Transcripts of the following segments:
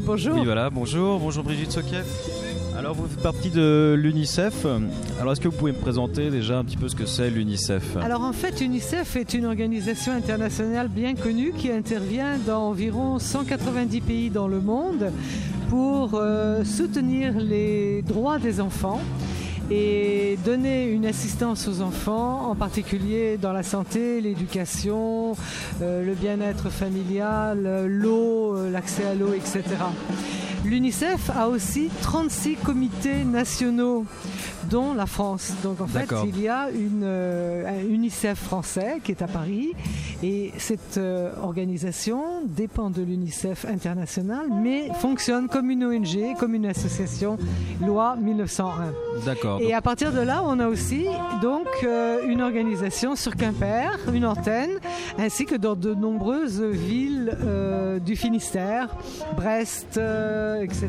bonjour. Oui, voilà, bonjour Brigitte Soquet. Alors, vous faites partie de l'UNICEF. Alors, est-ce que vous pouvez me présenter déjà un petit peu ce que c'est l'UNICEF ? Alors, en fait, l'UNICEF est une organisation internationale bien connue qui intervient dans environ 190 pays dans le monde pour soutenir les droits des enfants et donner une assistance aux enfants, en particulier dans la santé, l'éducation, le bien-être familial, l'eau, l'accès à l'eau, etc. L'UNICEF a aussi 36 comités nationaux, dont la France. Donc en fait, il y a un UNICEF français qui est à Paris et cette organisation dépend de l'UNICEF international mais fonctionne comme une ONG, comme une association, loi 1901. D'accord. Et à partir de là, on a aussi donc une organisation sur Quimper, une antenne, ainsi que dans de nombreuses villes du Finistère, Brest, etc.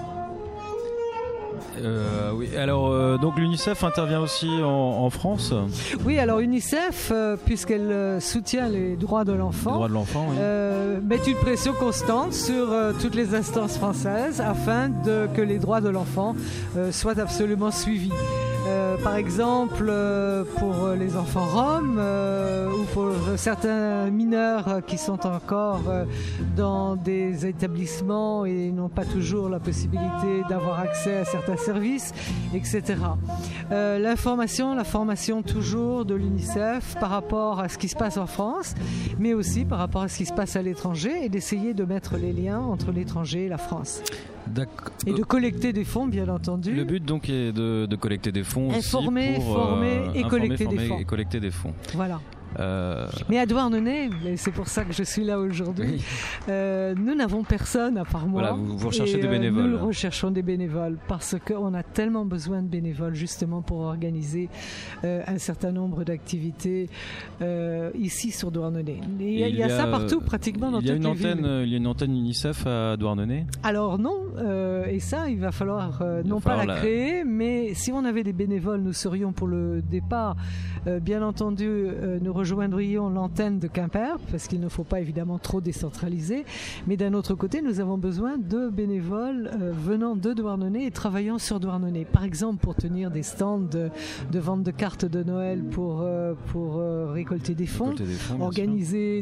Oui, alors donc l'UNICEF intervient aussi en France. Oui, alors l'UNICEF, puisqu'elle soutient les droits de l'enfant, oui. met une pression constante sur toutes les instances françaises afin que les droits de l'enfant soient absolument suivis. Par exemple, pour les enfants roms ou pour certains mineurs qui sont encore dans des établissements et n'ont pas toujours la possibilité d'avoir accès à certains services, etc. La formation toujours de l'UNICEF par rapport à ce qui se passe en France, mais aussi par rapport à ce qui se passe à l'étranger et d'essayer de mettre les liens entre l'étranger et la France. D'accord. Et de collecter des fonds, bien entendu. Le but donc est de collecter des fonds informer, aussi pour former et collecter des fonds. Voilà. Mais à Douarnenez, et c'est pour ça que je suis là aujourd'hui, nous n'avons personne à part moi. Voilà, vous recherchez des bénévoles. Nous recherchons des bénévoles parce qu'on a tellement besoin de bénévoles justement pour organiser un certain nombre d'activités ici sur Douarnenez. Il y a ça partout, pratiquement dans toutes les villes. Il y a une antenne UNICEF à Douarnenez ? Alors non, et ça il va falloir non pas la créer, mais si on avait des bénévoles, nous serions pour le départ, bien entendu, nous rejoindrions l'antenne de Quimper, parce qu'il ne faut pas évidemment trop décentraliser, mais d'un autre côté, nous avons besoin de bénévoles venant de Douarnenez et travaillant sur Douarnenez. Par exemple, pour tenir des stands de vente de cartes de Noël pour récolter des fonds, organiser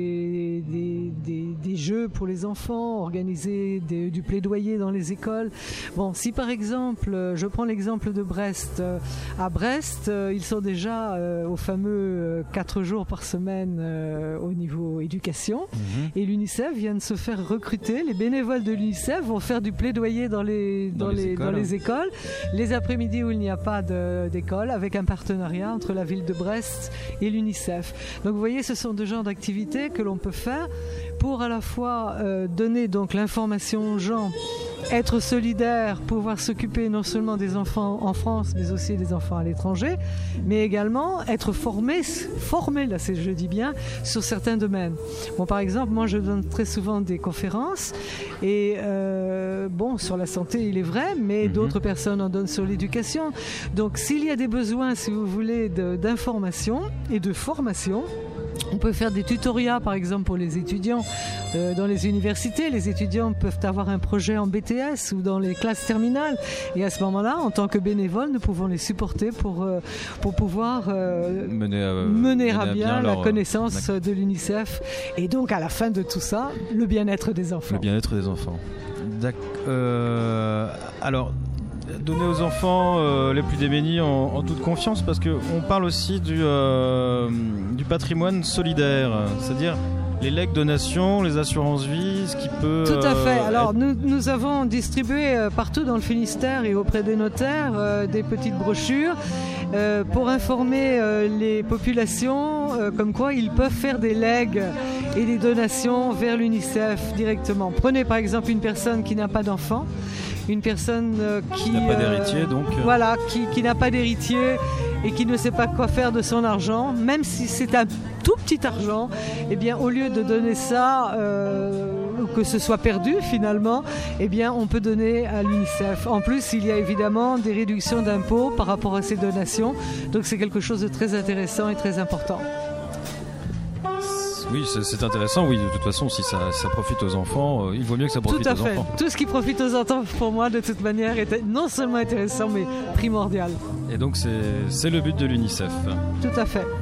des jeux pour les enfants, organiser du plaidoyer dans les écoles. Bon, si par exemple, je prends l'exemple de Brest, à Brest, ils sont déjà au fameux 4 jours par semaine au niveau éducation, et l'UNICEF vient de se faire recruter. Les bénévoles de l'UNICEF vont faire du plaidoyer dans les écoles, les après-midi où il n'y a pas d'école, avec un partenariat entre la ville de Brest et l'UNICEF. Donc vous voyez, ce sont des genres d'activités que l'on peut faire pour à la fois donner donc l'information aux gens, être solidaire, pouvoir s'occuper non seulement des enfants en France, mais aussi des enfants à l'étranger, mais également être formé, là je dis bien, sur certains domaines. Bon, par exemple, moi je donne très souvent des conférences, et sur la santé il est vrai, mais d'autres personnes en donnent sur l'éducation. Donc s'il y a des besoins, si vous voulez, d'information et de formation, on peut faire des tutoriels, par exemple, pour les étudiants dans les universités. Les étudiants peuvent avoir un projet en BTS ou dans les classes terminales. Et à ce moment-là, en tant que bénévoles, nous pouvons les supporter pour pouvoir mener à bien la connaissance de l'UNICEF. Et donc, à la fin de tout ça, le bien-être des enfants. Le bien-être des enfants. Alors, donner aux enfants les plus démunis en toute confiance, parce qu'on parle aussi du patrimoine solidaire, c'est-à-dire les legs donations, les assurances vie, ce qui peut... Tout à fait. Alors nous avons distribué partout dans le Finistère et auprès des notaires des petites brochures pour informer les populations comme quoi ils peuvent faire des legs et des donations vers l'UNICEF directement. Prenez par exemple une personne qui n'a pas d'enfant, une personne qui n'a pas d'héritier, donc voilà, qui n'a pas d'héritier et qui ne sait pas quoi faire de son argent, même si c'est un tout petit argent, eh bien au lieu de donner ça ou que ce soit perdu finalement, eh bien on peut donner à l'UNICEF. En plus, il y a évidemment des réductions d'impôts par rapport à ces donations, donc c'est quelque chose de très intéressant et très important. Oui, c'est intéressant. Oui, de toute façon, si ça profite aux enfants, il vaut mieux que ça profite aux enfants. Tout à fait. Tout ce qui profite aux enfants, pour moi, de toute manière, est non seulement intéressant, mais primordial. Et donc, c'est le but de l'UNICEF. Tout à fait.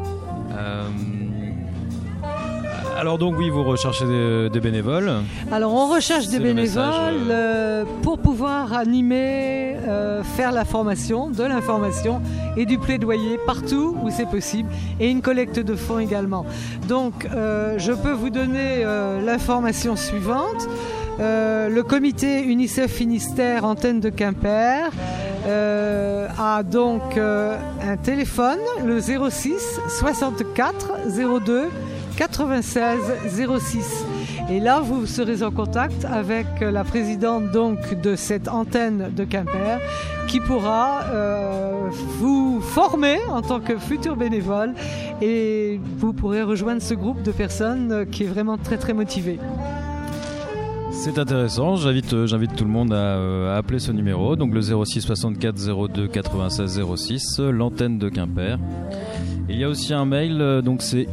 Alors donc oui, vous recherchez des bénévoles. Alors on recherche des bénévoles pour pouvoir animer, faire de l'information et du plaidoyer partout où c'est possible, et une collecte de fonds également. Donc je peux vous donner l'information suivante. Le comité UNICEF Finistère Antenne de Quimper a donc un téléphone, le 06 64 02 96 06, et là vous serez en contact avec la présidente donc de cette antenne de Quimper qui pourra vous former en tant que futur bénévole, et vous pourrez rejoindre ce groupe de personnes qui est vraiment très très motivé. C'est intéressant, j'invite tout le monde à appeler ce numéro, donc le 06 64 02 96 06, l'antenne de Quimper. Il y a aussi un mail, donc c'est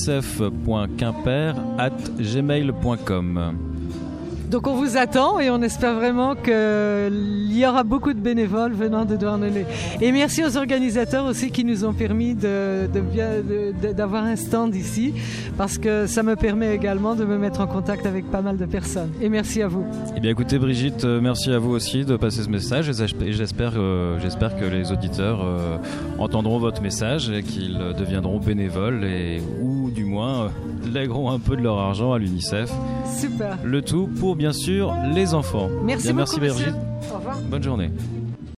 unicef.quimper@gmail.com. Donc on vous attend et on espère vraiment qu'il y aura beaucoup de bénévoles venant de Douarnenez. Et merci aux organisateurs aussi qui nous ont permis d'avoir un stand ici, parce que ça me permet également de me mettre en contact avec pas mal de personnes. Et merci à vous. Eh bien écoutez Brigitte, merci à vous aussi de passer ce message, et j'espère que les auditeurs entendront votre message et qu'ils deviendront bénévoles, ou du moins lègueront un peu de leur argent à l'UNICEF. Super. Le tout pour bien sûr les enfants. Merci beaucoup, Brigitte. Au revoir. Bonne journée.